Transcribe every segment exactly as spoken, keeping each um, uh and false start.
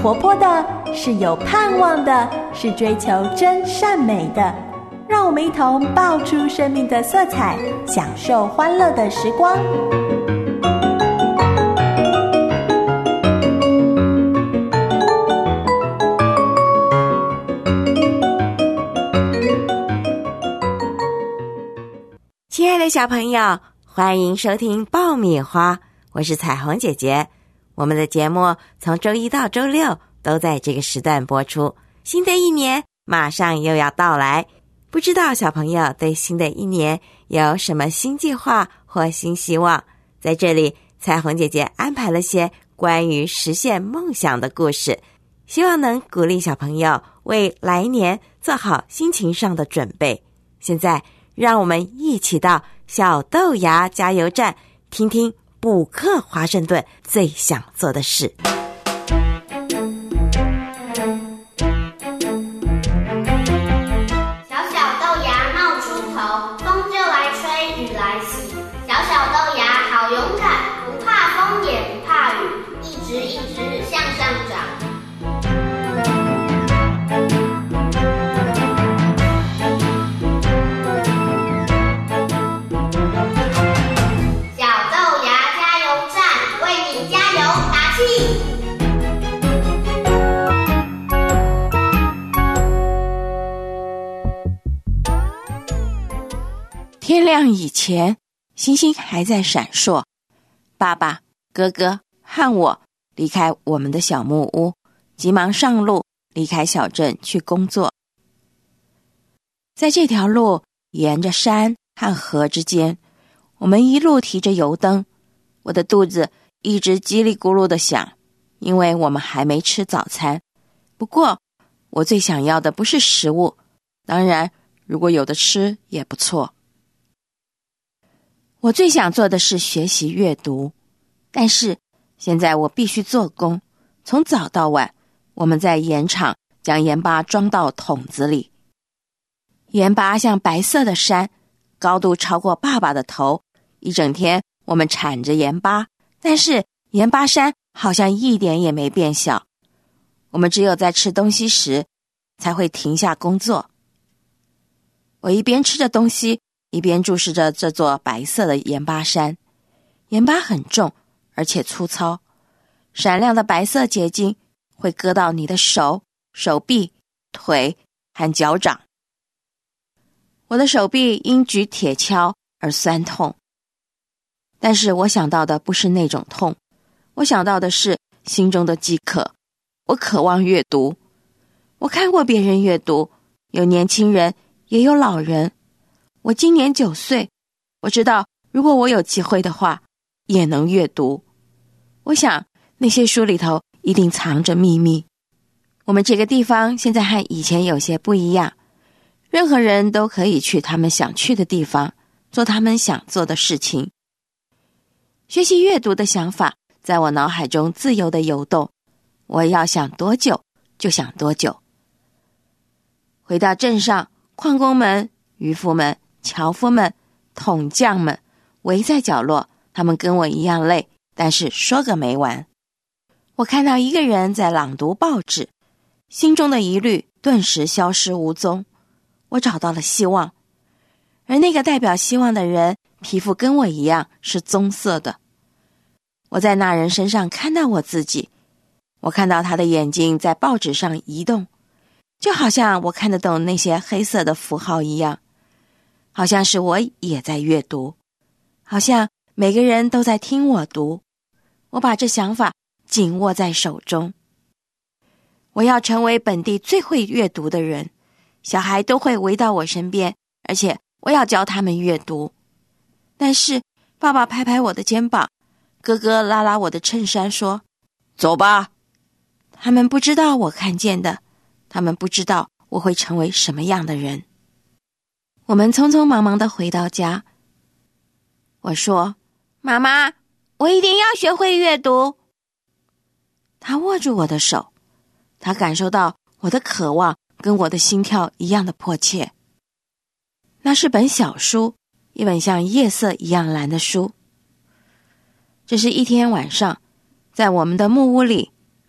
活泼的，是有盼望的，是追求真善美的。让我们一同爆出生命的色彩，享受欢乐的时光。 亲爱的小朋友，欢迎收听爆米花，我是彩虹姐姐。我们的节目从周一到周六都在这个时段播出。新的一年马上又要到来，不知道小朋友对新的一年有什么新计划或新希望？在这里，彩虹姐姐安排了些关于实现梦想的故事，希望能鼓励小朋友为来年做好心情上的准备。现在让我们一起到小豆芽加油站，听听补课华盛顿最想做的事。 小小豆芽冒出头，风就来吹，雨来袭。小小豆芽好勇敢，不怕风也不怕雨，一直一直向上长。 天亮以前，星星还在闪烁。爸爸、哥哥和我离开我们的小木屋，急忙上路，离开小镇去工作。在这条路沿着山和河之间，我们一路提着油灯，我的肚子一直叽里咕噜地响，因为我们还没吃早餐。不过我最想要的不是食物，当然如果有的吃也不错。我最想做的是学习阅读，但是现在我必须做工。从早到晚，我们在盐场将盐巴装到桶子里。盐巴像白色的山，高度超过爸爸的头。一整天我们铲着盐巴，但是盐巴山好像一点也没变小。我们只有在吃东西时才会停下工作。我一边吃着东西，一边注视着这座白色的盐巴山。盐巴很重，而且粗糙，闪亮的白色结晶会割到你的手、手臂、腿和脚掌。我的手臂因举铁锹而酸痛，但是我想到的不是那种痛，我想到的是心中的饥渴。我渴望阅读，我看过别人阅读，有年轻人，也有老人。我今年九岁，我知道如果我有机会的话，也能阅读。我想那些书里头一定藏着秘密。我们这个地方现在和以前有些不一样，任何人都可以去他们想去的地方，做他们想做的事情。学习阅读的想法在我脑海中自由地游动，我要想多久就想多久。回到镇上，矿工们、渔夫们、樵夫们、桶匠们围在角落，他们跟我一样累，但是说个没完。我看到一个人在朗读报纸，心中的疑虑顿时消失无踪。我找到了希望，而那个代表希望的人皮肤跟我一样是棕色的。我在那人身上看到我自己，我看到他的眼睛在报纸上移动，就好像我看得懂那些黑色的符号一样，好像是我也在阅读，好像每个人都在听我读。我把这想法紧握在手中。我要成为本地最会阅读的人，小孩都会围到我身边，而且我要教他们阅读。但是爸爸拍拍我的肩膀，哥哥拉拉我的衬衫说，走吧。他们不知道我看见的，他们不知道我会成为什么样的人。我们匆匆忙忙地回到家。我说，妈妈，我一定要学会阅读。他握住我的手，他感受到我的渴望跟我的心跳一样的迫切。那是本小书，一本像夜色一样蓝的书。这是一天晚上，在我们的木屋里，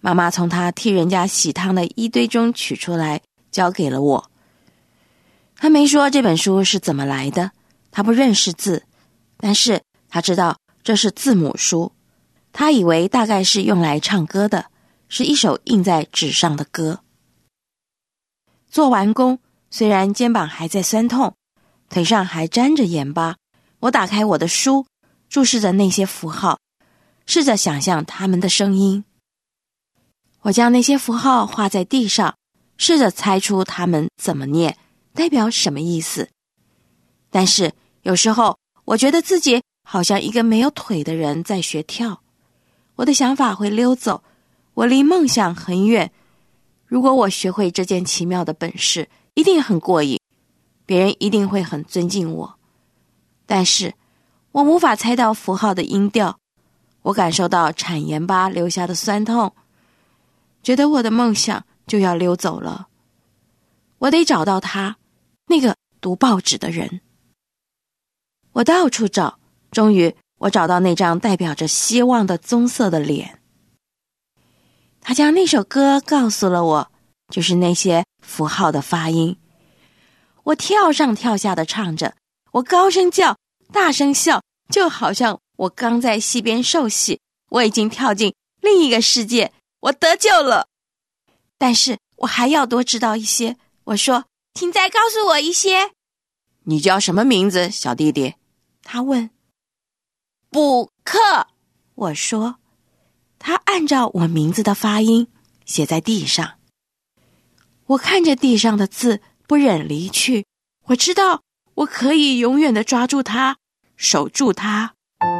妈妈从她替人家洗汤的衣堆中取出来，交给了我。她没说这本书是怎么来的，她不认识字，但是她知道这是字母书。她以为大概是用来唱歌的，是一首印在纸上的歌。做完工，虽然肩膀还在酸痛，腿上还沾着盐巴，我打开我的书，注视着那些符号，试着想象它们的声音。我将那些符号画在地上，试着猜出它们怎么念，代表什么意思。但是有时候我觉得自己好像一个没有腿的人在学跳，我的想法会溜走，我离梦想很远。如果我学会这件奇妙的本事，一定很过瘾，别人一定会很尊敬我。但是我无法猜到符号的音调，我感受到产盐巴留下的酸痛，觉得我的梦想就要溜走了。我得找到他，那个读报纸的人。我到处找，终于我找到那张代表着希望的棕色的脸。他将那首歌告诉了我，就是那些符号的发音。我跳上跳下的唱着，我高声叫，大声笑，就好像我刚在溪边受洗，我已经跳进另一个世界，我得救了。但是我还要多知道一些，我说，请再告诉我一些。你叫什么名字，小弟弟？他问。补课，我说。他按照我名字的发音写在地上。我看着地上的字，不忍离去。我知道我可以永远地抓住它，守住它。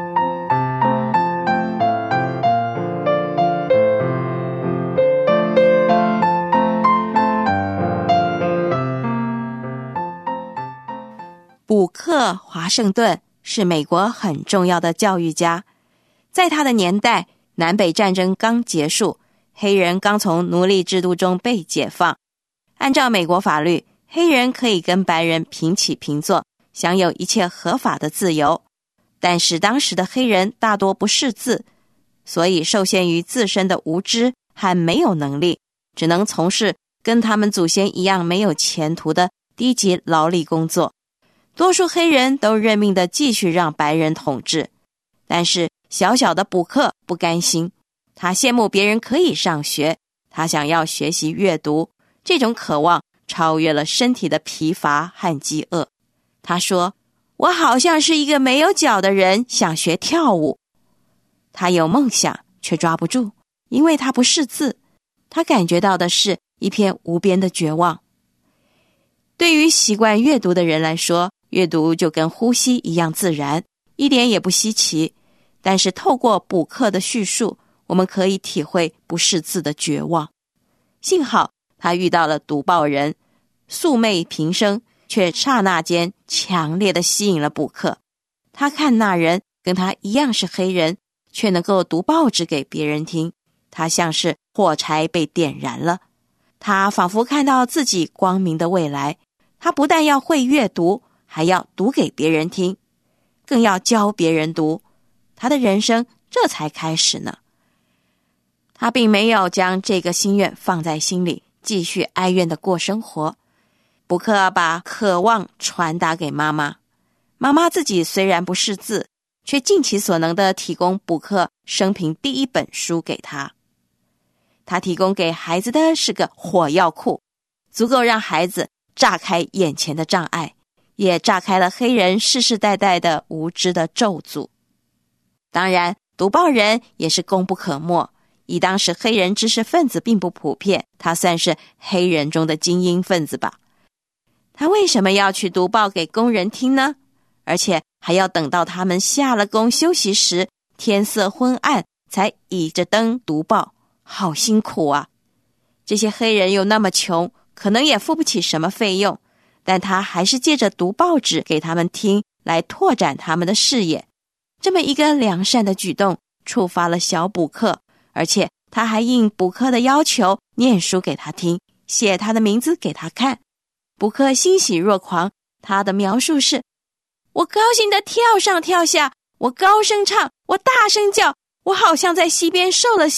补课华盛顿是美国很重要的教育家，在他的年代，南北战争刚结束，黑人刚从奴隶制度中被解放。按照美国法律，黑人可以跟白人平起平坐，享有一切合法的自由。但是当时的黑人大多不识字，所以受限于自身的无知和没有能力，只能从事跟他们祖先一样没有前途的低级劳力工作。多数黑人都认命地继续让白人统治。但是小小的补课不甘心，他羡慕别人可以上学，他想要学习阅读，这种渴望超越了身体的疲乏和饥饿。他说，我好像是一个没有脚的人，想学跳舞。他有梦想，却抓不住，因为他不识字。他感觉到的是一片无边的绝望。对于习惯阅读的人来说，阅读就跟呼吸一样自然，一点也不稀奇。但是透过补课的叙述，我们可以体会不识字的绝望。幸好他遇到了读报人，素昧平生，却刹那间强烈地吸引了补课。他看那人跟他一样是黑人，却能够读报纸给别人听，他像是火柴被点燃了。他仿佛看到自己光明的未来。他不但要会阅读，还要读给别人听，更要教别人读。他的人生这才开始呢。他并没有将这个心愿放在心里，继续哀怨地过生活。补课把渴望传达给妈妈，妈妈自己虽然不识字，却尽其所能地提供补课生平第一本书给他。他提供给孩子的是个火药库，足够让孩子炸开眼前的障碍，也炸开了黑人世世代代的无知的咒诅。当然，读报人也是功不可没，以当时黑人知识分子并不普遍，他算是黑人中的精英分子吧。他为什么要去读报给工人听呢？而且还要等到他们下了工休息时，天色昏暗，才倚着灯读报，好辛苦啊。这些黑人又那么穷，可能也付不起什么费用，但他还是借着读报纸给他们听，来拓展他们的视野。这么一个良善的举动，触发了小补课，而且他还应补课的要求，念书给他听，写他的名字给他看。补课欣喜若狂，他的描述是：我高兴地跳上跳下，我高声唱，我大声叫，我好像在溪边受了洗，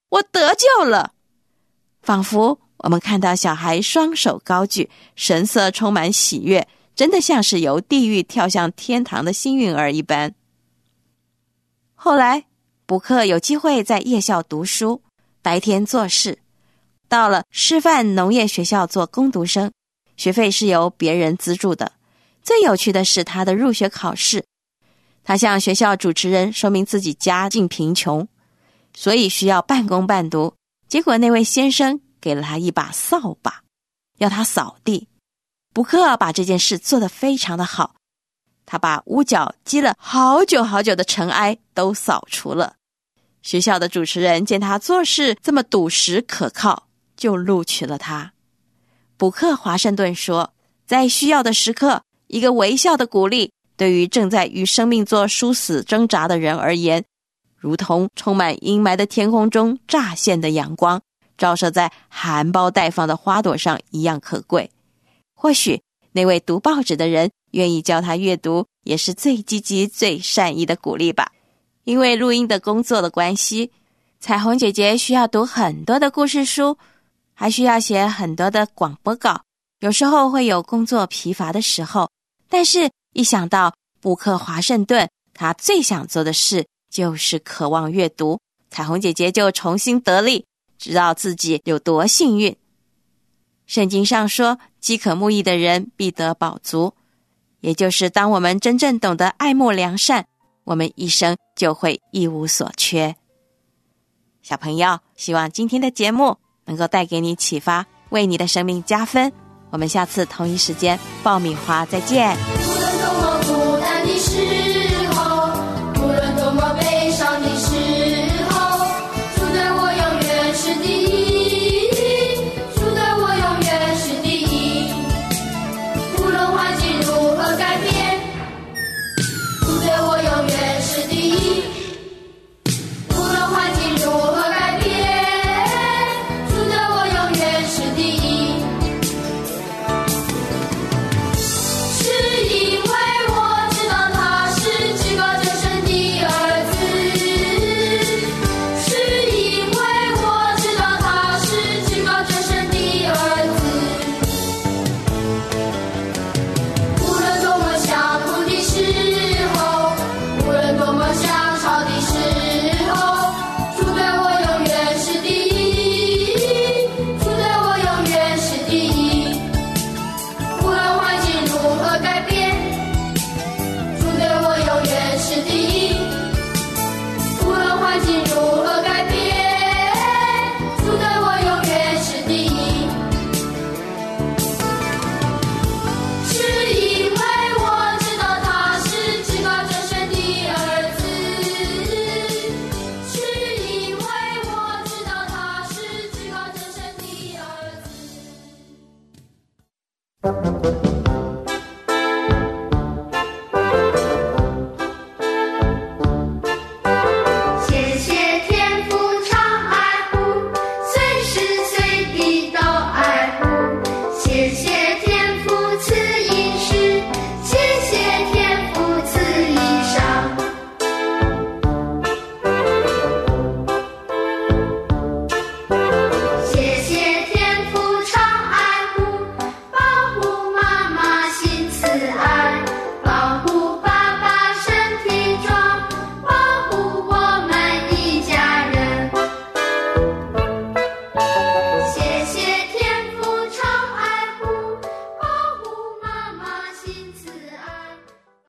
我得救了！仿佛我们看到小孩双手高举，神色充满喜悦，真的像是由地狱跳向天堂的幸运儿一般。后来补课有机会在夜校读书，白天做事，到了师范农业学校做工读生，学费是由别人资助的。最有趣的是他的入学考试，他向学校主持人说明自己家境贫穷，所以需要半工半读。结果那位先生给了他一把扫把，要他扫地。补课把这件事做得非常的好，他把屋角积了好久好久的尘埃都扫除了。学校的主持人见他做事这么笃实可靠，就录取了他。补课华盛顿说，在需要的时刻，一个微笑的鼓励，对于正在与生命做殊死挣扎的人而言，如同充满阴霾的天空中乍现的阳光，照射在含苞待放的花朵上一样可贵。或许那位读报纸的人愿意教他阅读，也是最积极最善意的鼓励吧。因为录音的工作的关系，彩虹姐姐需要读很多的故事书，还需要写很多的广播稿，有时候会有工作疲乏的时候，但是一想到布克华盛顿，他最想做的事就是渴望阅读，彩虹姐姐就重新得力，知道自己有多幸运。圣经上说，饥渴慕义的人必得饱足，也就是当我们真正懂得爱慕良善，我们一生就会一无所缺。小朋友，希望今天的节目能够带给你启发，为你的生命加分。我们下次同一时间爆米花再见。 无论多么孤单的时候，无论多么悲伤的时候，主对我永远是第一，主对我永远是第一。无论环境如何改变，主对我永远是第一。无论环境如何改变，主对我永远是第一。 Thank you.